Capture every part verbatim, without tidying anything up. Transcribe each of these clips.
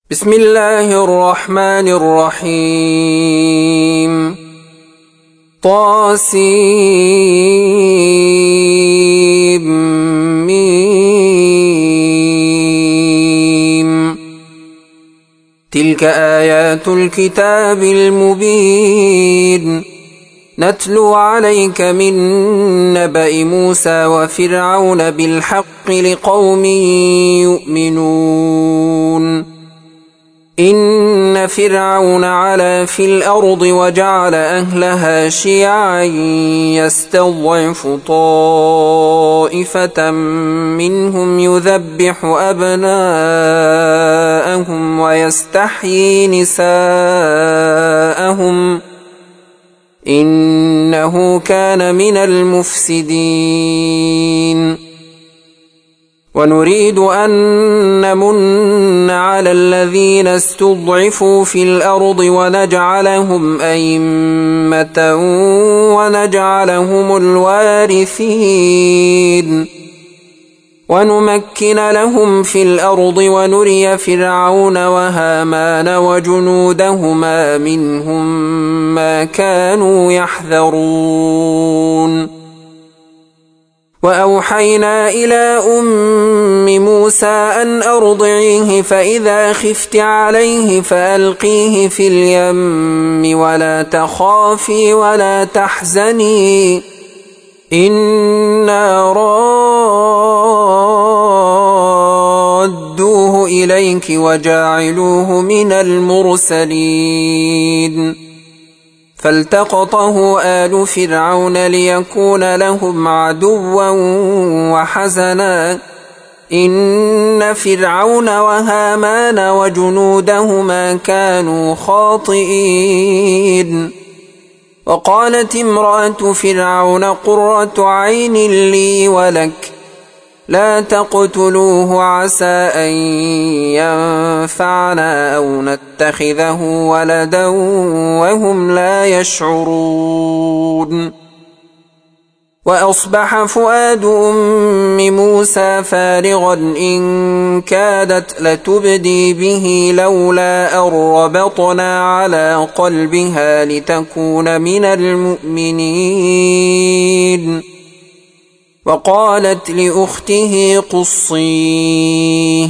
بسم الله الرحمن الرحيم طاسيم ميم تلك آيات الكتاب المبين نتلو عليك من نبأ موسى وفرعون بالحق لقوم يؤمنون إن فرعون علا في الأرض وجعل أهلها شيعا يستضعف طائفة منهم يذبح أبناءهم ويستحيي نساءهم إنه كان من المفسدين ونريد أن نمن على الذين استضعفوا في الأرض ونجعلهم أئمة ونجعلهم الوارثين ونمكن لهم في الأرض ونري فرعون وهامان وجنودهما منهم ما كانوا يحذرون وأوحينا إلى أم موسى أن أرضعيه فإذا خفت عليه فألقيه في اليم ولا تخافي ولا تحزني إنا رادوه إليك وجاعلوه من المرسلين فالتقطه آل فرعون ليكون لهم عدوا وحزنا إن فرعون وهامان وجنودهما كانوا خاطئين وقالت امرأة فرعون قرة عين لي ولك لا تقتلوه عسى أن ينفعنا أو نتخذه ولدا وهم لا يشعرون وأصبح فؤاد أم موسى فارغا إن كادت لتبدي به لولا أن ربطنا على قلبها لتكون من المؤمنين وقالت لأخته قصيه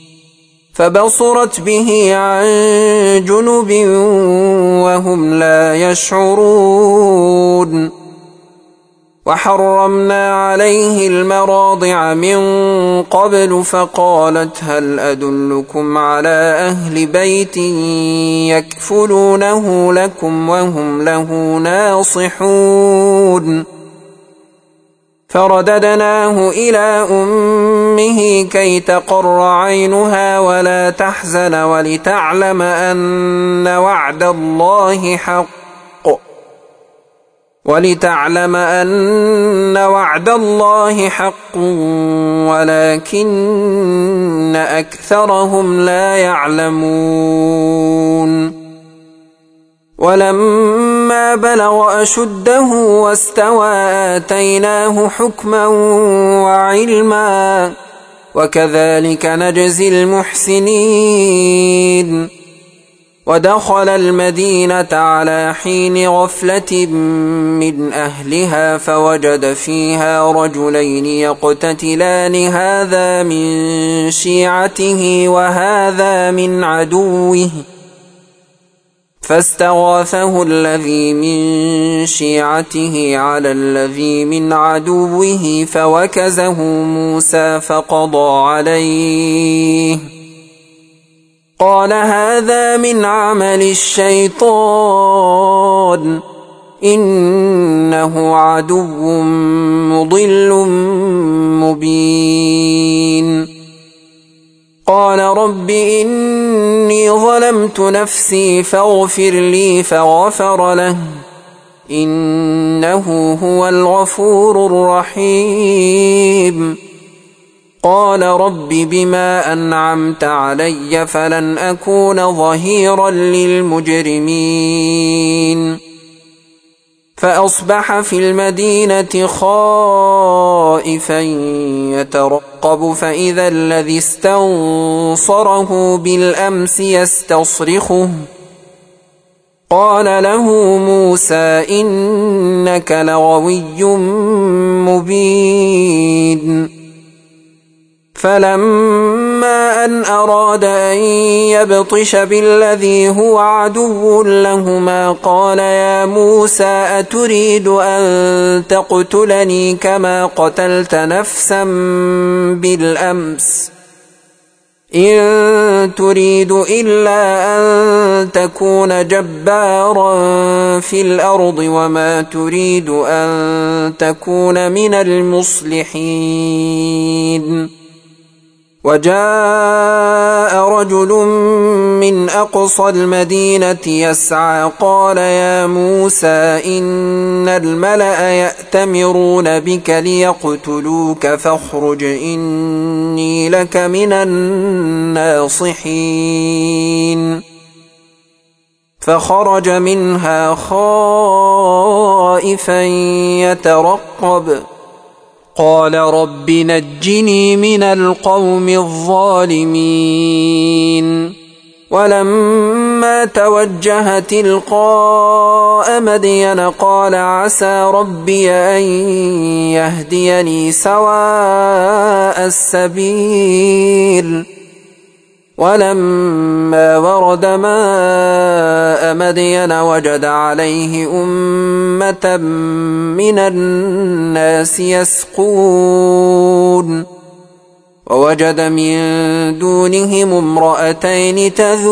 فبصرت به عن جنب وهم لا يشعرون وحرمنا عليه المراضع من قبل فقالت هل أدلكم على أهل بيت يكفلونه لكم وهم له ناصحون فرددناه إلى أمه كي تقر عينها ولا تحزن ولتعلم أن وعد الله حق ولتعلم أن وعد الله حق ولكن أكثرهم لا يعلمون ولما بلغ أشده واستوى آتيناه حكما وعلما وكذلك نجزي المحسنين ودخل المدينة على حين غفلة من أهلها فوجد فيها رجلين يقتتلان هذا من شيعته وهذا من عدوه فاستغاثه الذي من شيعته على الذي من عدوه فوكزه موسى فقضى عليه قال هذا من عمل الشيطان إنه عدو مضل مبين قال رب إني ظلمت نفسي فاغفر لي فغفر له إنه هو الغفور الرحيم قال رب بما أنعمت علي فلن أكون ظهيرا للمجرمين فأصبح في المدينة خائفا يترقب فإذا الذي استنصره بالأمس يستصرخه قال له موسى إنك لغوي مبين فلما أن أراد أن يبطش بالذي هو عدو لهما قال يا موسى أتريد أن تقتلني كما قتلت نفسا بالأمس إن تريد إلا أن تكون جبارا في الأرض وما تريد أن تكون من المصلحين وجاء رجل من أقصى المدينة يسعى قال يا موسى إن الملأ يأتمرون بك ليقتلوك فاخرج إني لك من الناصحين فخرج منها خائفا يترقب قال رب نجني من القوم الظالمين ولما توجه تلقاء مدين قال عسى ربي أن يهديني سواء السبيل ولما ورد ماء مدين وجد عليه أمة من الناس يسقون ووجد من دونهم امرأتين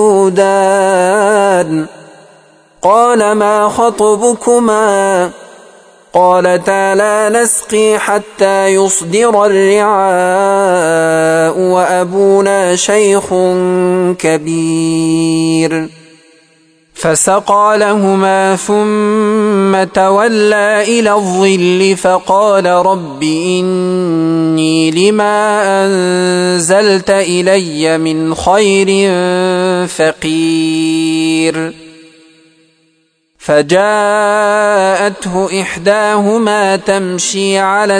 تذودان قال ما خطبكما قالتا لا نسقي حتى يصدر الرعاء وأبونا شيخ كبير فسقى لهما ثم تولى إلى الظل فقال رب إني لما أنزلت إلي من خير فقير فجاءته إحداهما تمشي على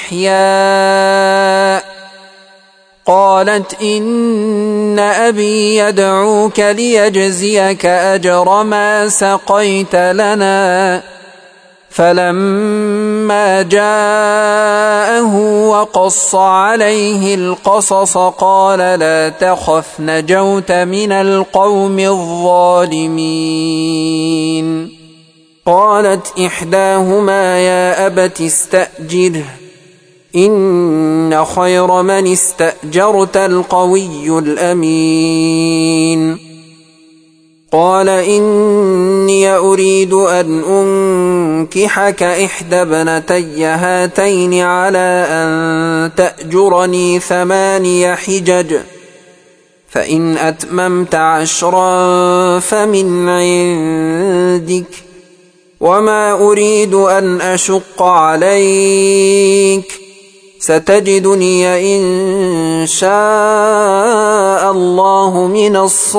استحياء قالت إن أبي يدعوك ليجزيك أجر ما سقيت لنا فلما جاءه وقص عليه القصص قال لا تخف نجوت من القوم الظالمين قالت إحداهما يا أبت استأجره إن خير من استأجرت القوي الأمين قال إني أريد أن أنكحك إحدى ابنتي هاتين على أن تأجرني ثماني حجج فإن أتممت عشرا فمن عندك وما أريد أن أشق عليك ستجدني إن شاء الله من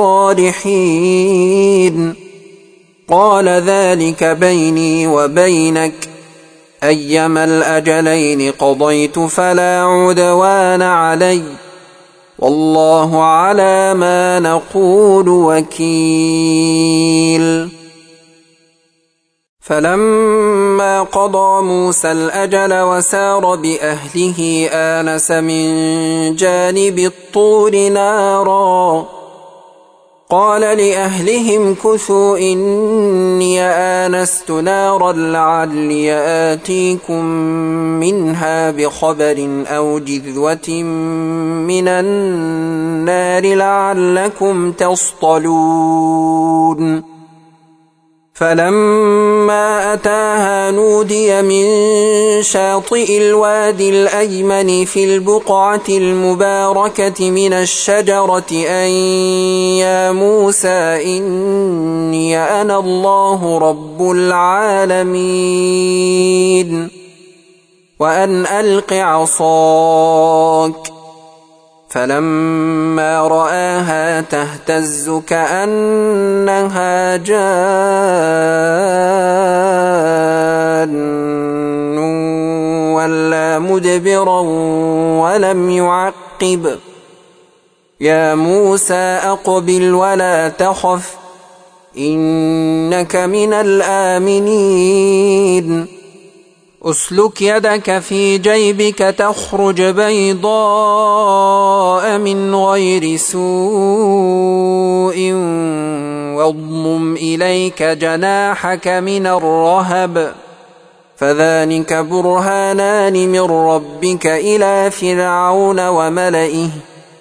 الصالحين قال ذلك بيني وبينك أيما الأجلين قضيت فلا عدوان علي والله على ما نقول وكيل فلما قضى موسى الأجل وسار بأهله آنس من جانب الطور نارا قال لأهلهم كثوا إني آنست نارا لعلي آتيكم منها بخبر أو جذوة من النار لعلكم تصطلون فلما أتاها نودي من شاطئ الوادي الأيمن في البقعة المباركة من الشجرة أن يا موسى إني أنا الله رب العالمين وأن ألق عصاك فلما رآها لا تهتز كأنها جان ولا مدبرا ولم يعقب يا موسى أقبل ولا تخف إنك من الآمنين أسلك يدك في جيبك تخرج بيضاء من غير سوء واضمم إليك جناحك من الرهب فذلك برهانان من ربك إلى فرعون وملئه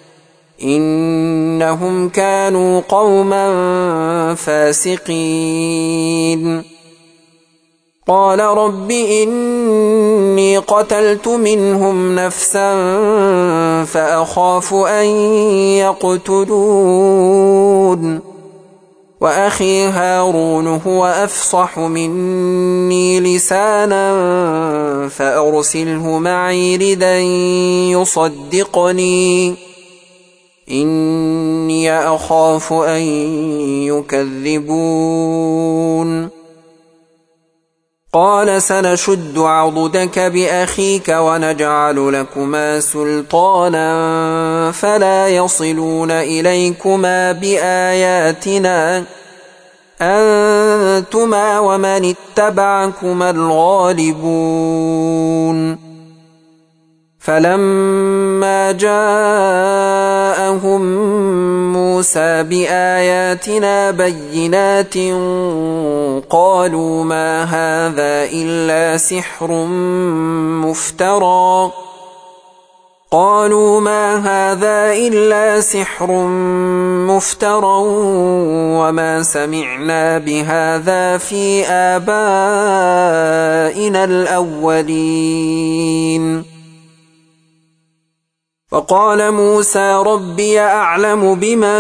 إنهم كانوا قوما فاسقين قال رب إني قتلت منهم نفسا فأخاف أن يقتلون وأخي هارون هو أفصح مني لسانا فأرسله معي ردا يصدقني إني أخاف أن يكذبون قال سنشد عضدك بأخيك ونجعل لكما سلطانا فلا يصلون إليكما بآياتنا أنتما ومن اتبعكما الغالبون فلما جاءهم موسى بآياتنا بينات قالوا ما هذا إلا سحر مفترى قالوا ما هذا إلا سحر مفترى وما سمعنا بهذا في آبائنا الأولين فقال موسى ربي أعلم بمن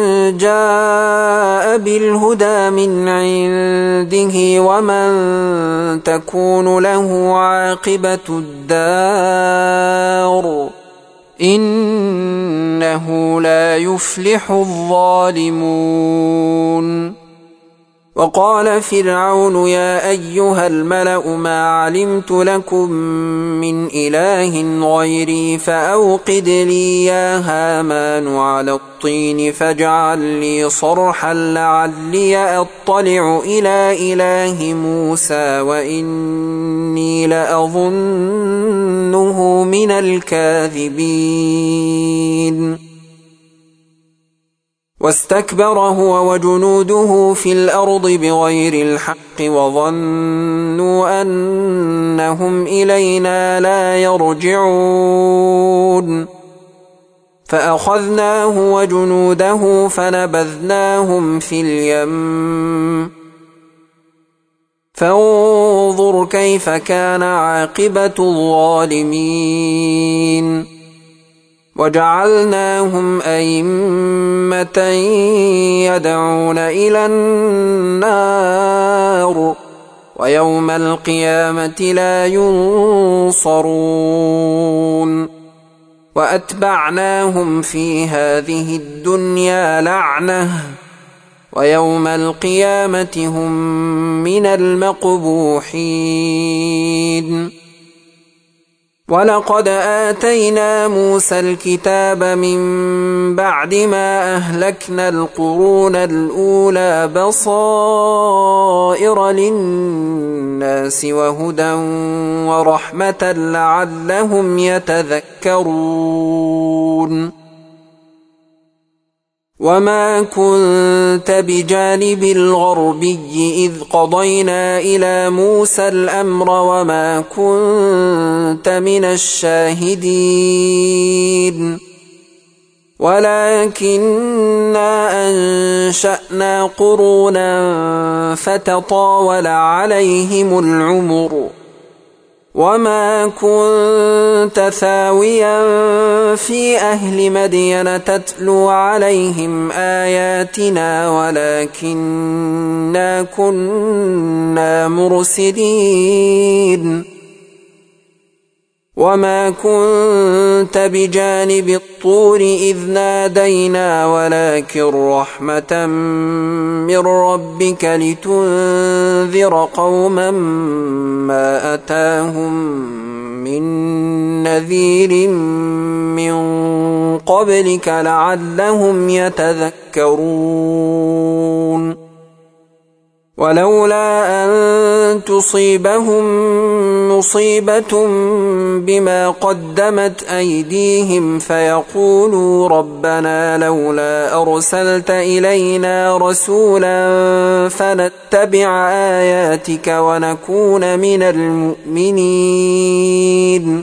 جاء بالهدى من عنده ومن تكون له عاقبة الدار إنه لا يفلح الظالمون وقال فرعون يا أيها الملأ ما علمت لكم من إله غيري فأوقد لي يا هامان على الطين فاجعل لي صرحا لعلي أطلع إلى إله موسى وإني لأظنه من الكاذبين واستكبر هو وجنوده في الأرض بغير الحق وظنوا أنهم إلينا لا يرجعون فأخذناه وجنوده فنبذناهم في اليم فانظر كيف كان عاقبة الظالمين وجعلناهم أئمة يدعون إلى النار ويوم القيامة لا ينصرون وأتبعناهم في هذه الدنيا لعنة ويوم القيامة هم من المقبوحين ولقد آتينا موسى الكتاب من بعد ما أهلكنا القرون الأولى بصائر للناس وهدى ورحمة لعلهم يتذكرون وما كنت بجانب الغربي إذ قضينا إلى موسى الأمر وما كنت من الشاهدين ولكننا أنشأنا قرونا فتطاول عليهم العمر وما كنت ثاويا في أهل مدين تتلو عليهم آياتنا ولكننا كنا مرسلين وما كنت بجانب الطور إذ نادينا ولكن رحمة من ربك لتنذر قوما ما أتاهم من نذير من قبلك لعلهم يتذكرون ولولا أن تصيبهم مصيبة بما قدمت أيديهم فيقولوا ربنا لولا أرسلت إلينا رسولا فنتبع آياتك ونكون من المؤمنين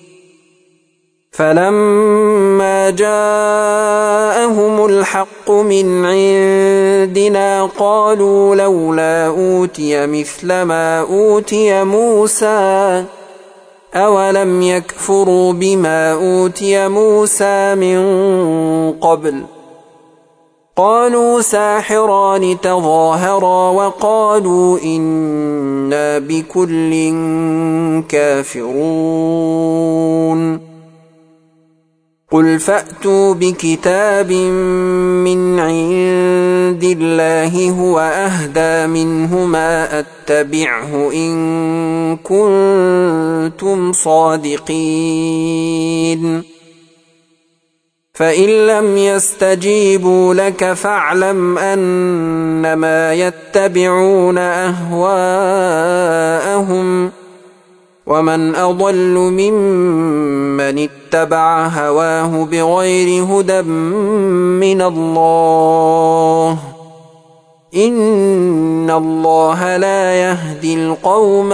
فلما جاءهم الحق من عندنا قالوا لولا أوتي مثل ما أوتي موسى أولم يكفروا بما أوتي موسى من قبل قالوا ساحران تظاهرا وقالوا إنا بكل كافرون قل فأتوا بكتاب من عند الله هو أهدى منهما أتبعه إن كنتم صادقين فإن لم يستجيبوا لك فاعلم أنما يتبعون أهواءهم ومن أضل ممن اتبع هواه بغير هدى من الله إن الله لا يهدي القوم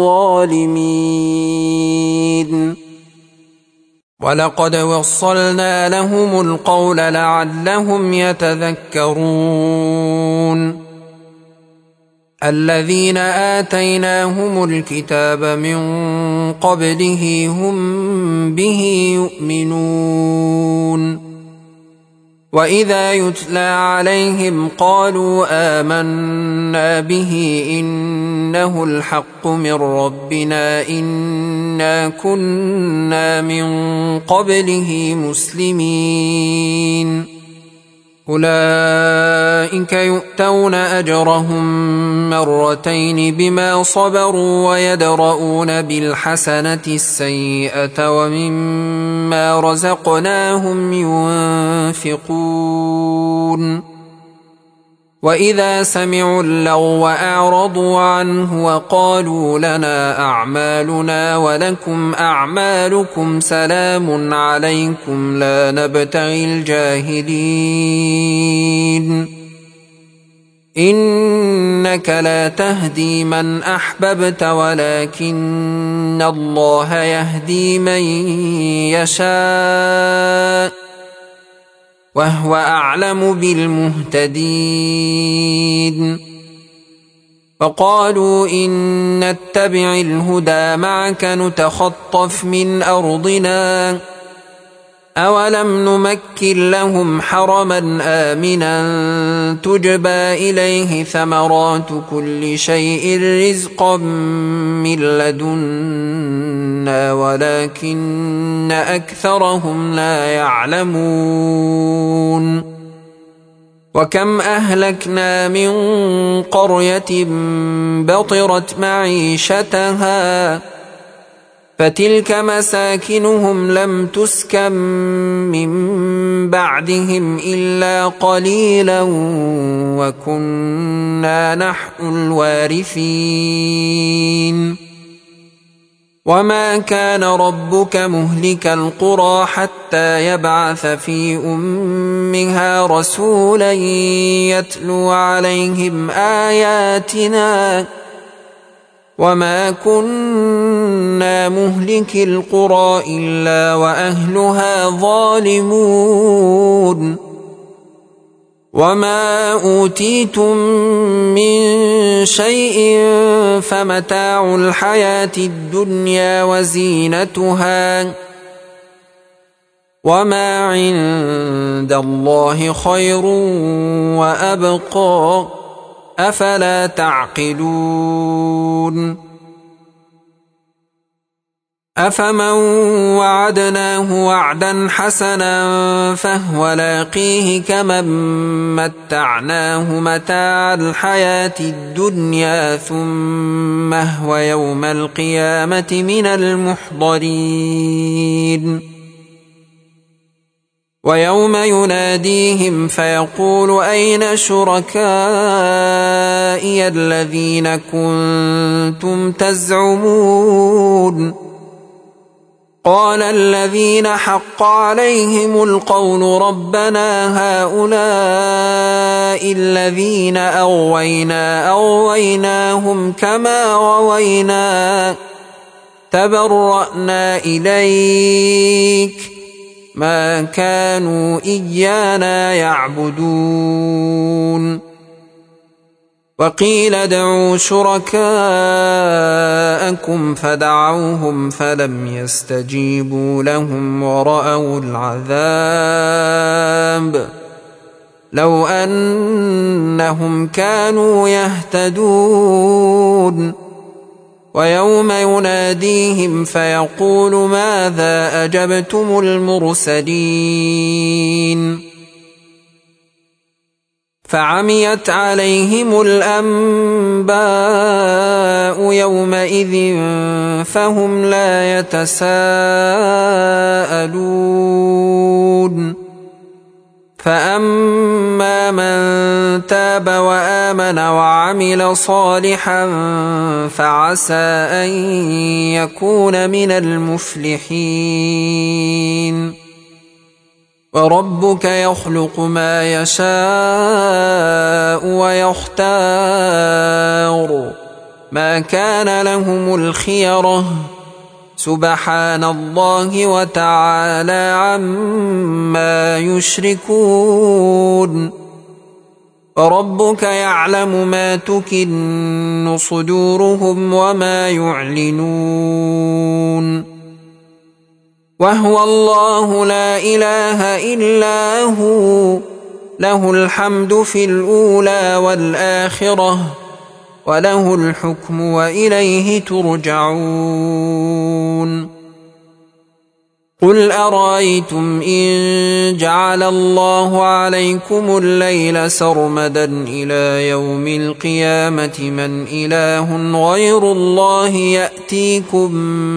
الظالمين ولقد وصلنا لهم القول لعلهم يتذكرون الذين آتيناهم الكتاب من قبله هم به يؤمنون وإذا يتلى عليهم قالوا آمنا به إنه الحق من ربنا إنا كنا من قبله مسلمين أولئك يؤتون أجرهم مرتين بما صبروا ويدرؤون بالحسنة السيئة ومما رزقناهم ينفقون وإذا سمعوا اللغو أعرضوا عنه وقالوا لنا أعمالنا ولكم أعمالكم سلام عليكم لا نبتغي الجاهلين إنك لا تهدي من أحببت ولكن الله يهدي من يشاء وهو أعلم بالمهتدين فقالوا إن نتبع الهدى معك نتخطف من أرضنا أولم نمكن لهم حرما آمنا تجبى إليه ثمرات كل شيء رزقا من لدنا ولكن أكثرهم لا يعلمون وكم أهلكنا من قرية بطرت معيشتها فتلك مساكنهم لم تسكن من بعدهم إلا قليلا وكنا نحن الوارثين وما كان ربك مهلك القرى حتى يبعث في أمها رسولا يتلو عليهم آياتنا وما كنا مهلك القرى إلا وأهلها ظالمون وما أوتيتم من شيء فمتاع الحياة الدنيا وزينتها وما عند الله خير وأبقى أفلا تعقلون أفمن وعدناه وعدا حسنا فهو لاقيه كمن متعناه متاع الحياة الدنيا ثم هو يوم القيامة من المحضرين ويوم يناديهم فيقول أين شركائي الذين كنتم تزعمون قال الذين حق عليهم القول ربنا هؤلاء الذين أغوينا أغويناهم كما غوينا تبرأنا إليك ما كانوا إيانا يعبدون وقيل ادعوا شركاءكم فدعوهم فلم يستجيبوا لهم ورأوا العذاب لو أنهم كانوا يهتدون ويوم يناديهم فيقول ماذا أجبتم المرسلين فعميت عليهم الأنباء يومئذ فهم لا يتساءلون فأما من تاب وآمن وعمل صالحا فعسى أن يكون من المفلحين وربك يخلق ما يشاء ويختار ما كان لهم الخيرة سبحان الله وتعالى عما يشركون وربك يعلم ما تكن صدورهم وما يعلنون وهو الله لا إله إلا هو له الحمد في الأولى والآخرة وله الحكم وإليه ترجعون قل أرأيتم إن جعل الله عليكم الليل سرمدا إلى يوم القيامة من إله غير الله يأتيكم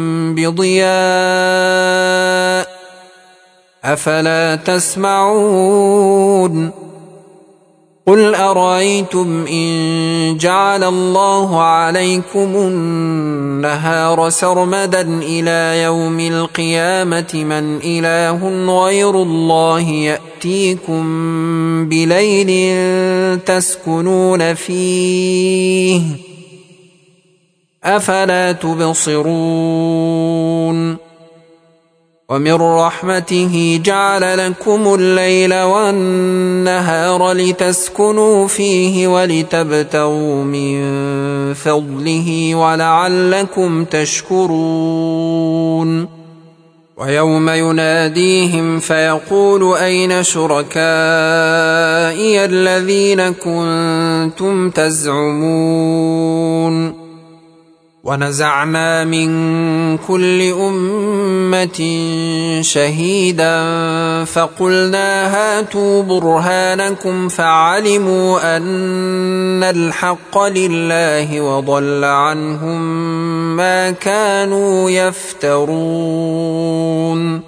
بضياء أفلا تسمعون قل أرأيتم إن جعل الله عليكم النهار سرمدا إلى يوم القيامة من إله غير الله يأتيكم بليل تسكنون فيه أفلا تبصرون ومن رحمته جعل لكم الليل والنهار لتسكنوا فيه ولتبتغوا من فضله ولعلكم تشكرون ويوم يناديهم فيقول أين شركائي الذين كنتم تزعمون ونزعنا من كل أمة شهيدا فقلنا هاتوا برهانكم فعلموا أن الحق لله وضل عنهم ما كانوا يفترون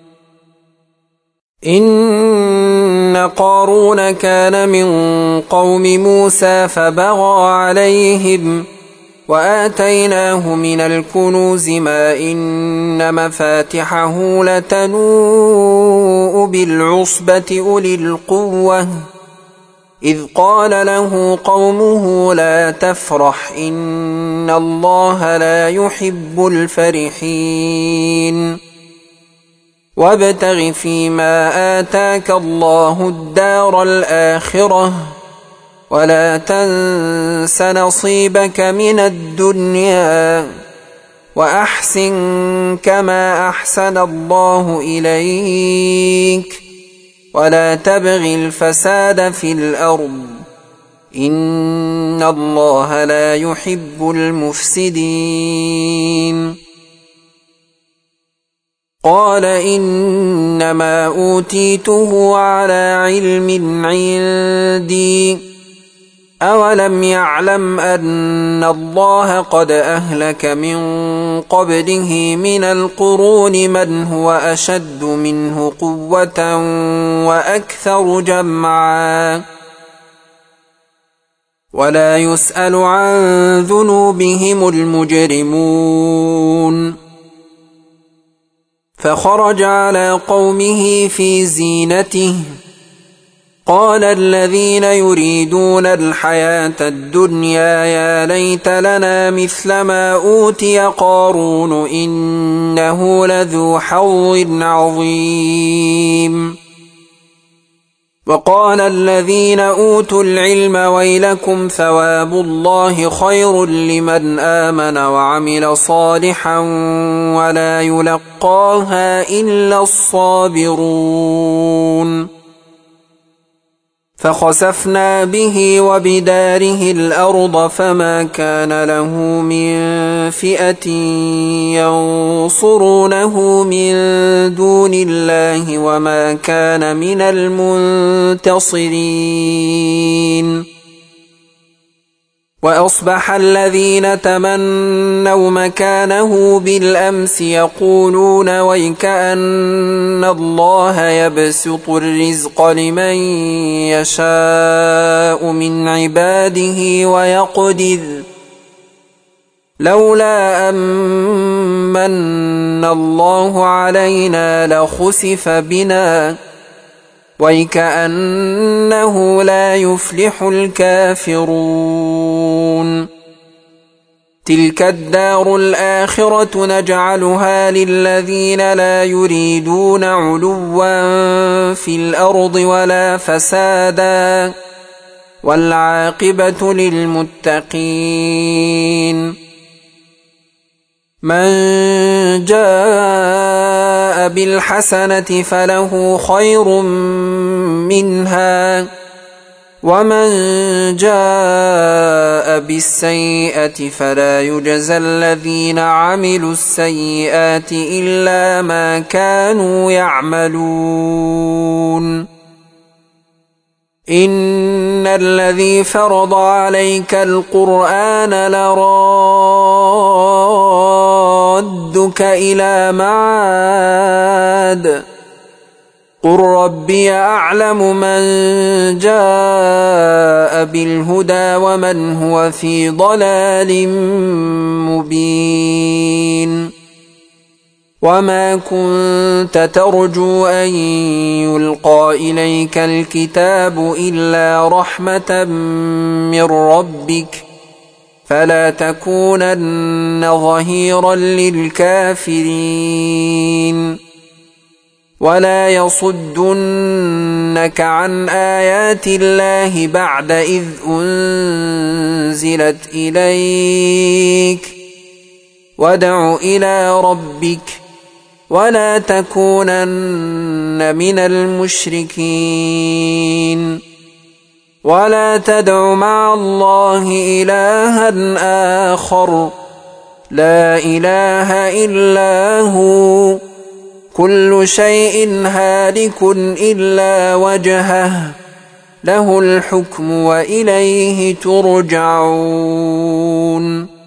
إن قارون كان من قوم موسى فبغى عليهم وآتيناه من الكنوز ما إن مفاتحه لتنوء بالعصبة أولي القوة إذ قال له قومه لا تفرح إن الله لا يحب الفرحين وابتغ فيما آتاك الله الدار الآخرة ولا تنس نصيبك من الدنيا وأحسن كما أحسن الله إليك ولا تبغ الفساد في الأرض إن الله لا يحب المفسدين قال إنما أوتيته على علم عندي أولم يعلم أن الله قد أهلك من قبله من القرون من هو أشد منه قوة وأكثر جمعا ولا يسأل عن ذنوبهم المجرمون فخرج على قومه في زينته قال الذين يريدون الحياة الدنيا يا ليت لنا مثل ما أوتي قارون إنه لذو حظ عظيم وقال الذين أوتوا العلم ويلكم ثواب الله خير لمن آمن وعمل صالحا ولا يلقاها إلا الصابرون فخسفنا به وبداره الأرض فما كان له من فئة ينصرونه من دون الله وما كان من المنتصرين وأصبح الذين تمنوا مكانه بالأمس يقولون ويكأن الله يبسط الرزق لمن يشاء من عباده ويقدر لولا أمن الله علينا لخسف بنا ويكأنه لا يفلح الكافرون تلك الدار الآخرة نجعلها للذين لا يريدون علوا في الأرض ولا فسادا والعاقبة للمتقين من جاء بالحسنة فله خير منها ومن جاء بالسيئة فلا يجزى الذين عملوا السيئات إلا ما كانوا يعملون إن الذي فرض عليك القرآن لرادك إلى معاد قل ربي أعلم من جاء بالهدى ومن هو في ضلال مبين وما كنت ترجو أن يلقى إليك الكتاب إلا رحمة من ربك فلا تكونن ظهيرا للكافرين ولا يصدنك عن آيات الله بعد إذ أنزلت إليك وادع إلى ربك ولا تكونن من المشركين ولا تدع مع الله إلها آخر لا إله إلا هو كل شيء هالك إلا وجهه له الحكم وإليه ترجعون